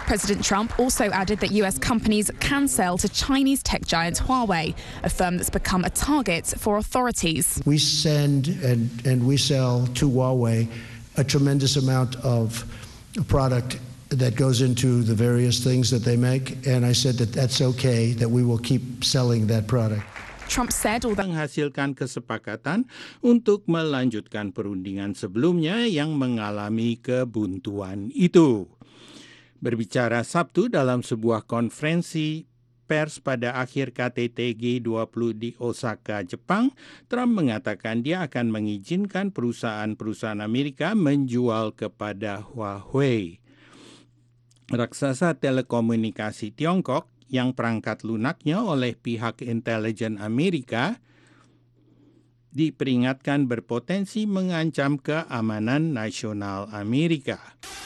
President Trump also added that US companies can sell to Chinese tech giant Huawei, a firm that's become a target for authorities. We send and we sell to Huawei a tremendous amount of product that goes into the various things that they make, and I said that that's okay, that we will keep selling that product. Trump said although menghasilkan kesepakatan untuk melanjutkan perundingan sebelumnya yang mengalami kebuntuan itu. Berbicara Sabtu dalam sebuah konferensi pers pada akhir KTT G20 di Osaka, Jepang, Trump mengatakan dia akan mengizinkan perusahaan-perusahaan Amerika menjual kepada Huawei, raksasa telekomunikasi Tiongkok yang perangkat lunaknya oleh pihak intelijen Amerika diperingatkan berpotensi mengancam keamanan nasional Amerika.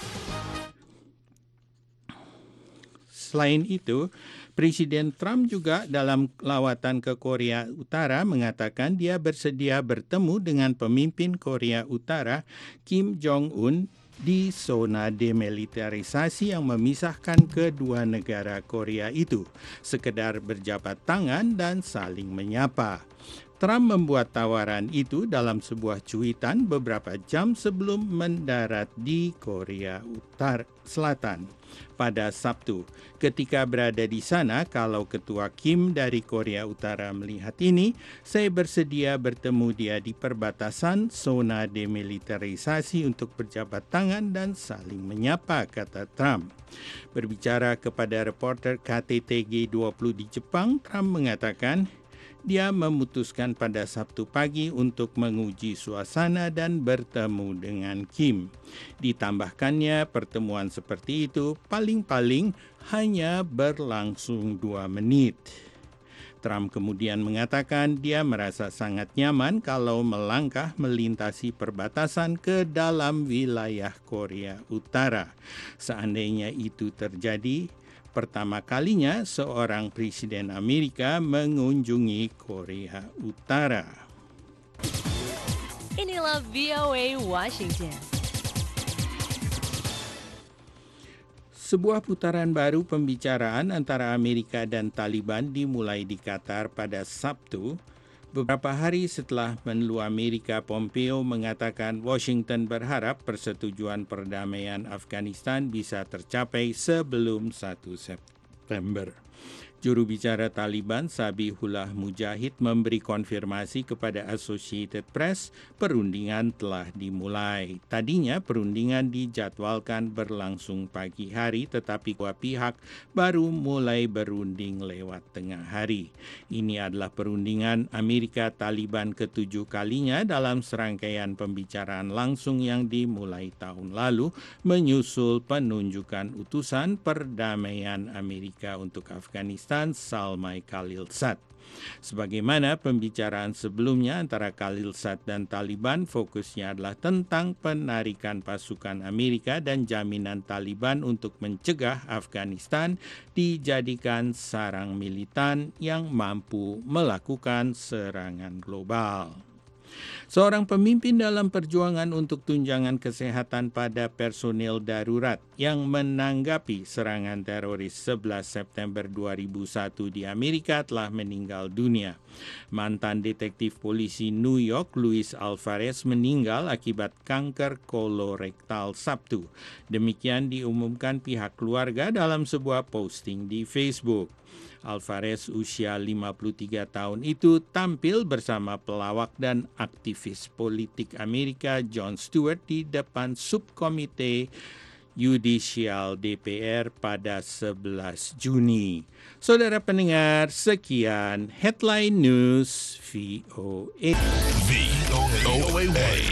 Selain itu, Presiden Trump juga dalam lawatan ke Korea Utara mengatakan dia bersedia bertemu dengan pemimpin Korea Utara Kim Jong-un di zona demilitarisasi yang memisahkan kedua negara Korea itu, sekedar berjabat tangan dan saling menyapa. Trump membuat tawaran itu dalam sebuah cuitan beberapa jam sebelum mendarat di Korea Selatan pada Sabtu. Ketika berada di sana, kalau Ketua Kim dari Korea Utara melihat ini, saya bersedia bertemu dia di perbatasan zona demilitarisasi untuk berjabat tangan dan saling menyapa, kata Trump. Berbicara kepada reporter KTT G20 di Jepang, Trump mengatakan dia memutuskan pada Sabtu pagi untuk menguji suasana dan bertemu dengan Kim. Ditambahkannya, pertemuan seperti itu paling-paling hanya berlangsung 2 menit. Trump kemudian mengatakan dia merasa sangat nyaman kalau melangkah melintasi perbatasan ke dalam wilayah Korea Utara. Seandainya itu terjadi, pertama kalinya seorang presiden Amerika mengunjungi Korea Utara. Inilah VOA Washington. Sebuah putaran baru pembicaraan antara Amerika dan Taliban dimulai di Qatar pada Sabtu, beberapa hari setelah menlu Amerika Pompeo mengatakan Washington berharap persetujuan perdamaian Afghanistan bisa tercapai sebelum 1 September. Juru bicara Taliban Zabihullah Mujahid memberi konfirmasi kepada Associated Press perundingan telah dimulai. Tadinya perundingan dijadwalkan berlangsung pagi hari, tetapi kedua pihak baru mulai berunding lewat tengah hari. Ini adalah perundingan Amerika Taliban ke-7 kalinya dalam serangkaian pembicaraan langsung yang dimulai tahun lalu, menyusul penunjukan utusan perdamaian Amerika untuk Afghanistan Zalmay Khalilzad. Sebagaimana pembicaraan sebelumnya antara Khalilzad dan Taliban, fokusnya adalah tentang penarikan pasukan Amerika dan jaminan Taliban untuk mencegah Afghanistan dijadikan sarang militan yang mampu melakukan serangan global. Seorang pemimpin dalam perjuangan untuk tunjangan kesehatan pada personel darurat yang menanggapi serangan teroris 11 September 2001 di Amerika telah meninggal dunia. Mantan detektif polisi New York, Luis Alvarez, meninggal akibat kanker kolorektal Sabtu. Demikian diumumkan pihak keluarga dalam sebuah posting di Facebook. Alvarez, usia 53 tahun itu, tampil bersama pelawak dan aktivis politik Amerika Jon Stewart di depan subkomite Yudisial DPR pada 11 Juni. Saudara pendengar, sekian Headline News VOA.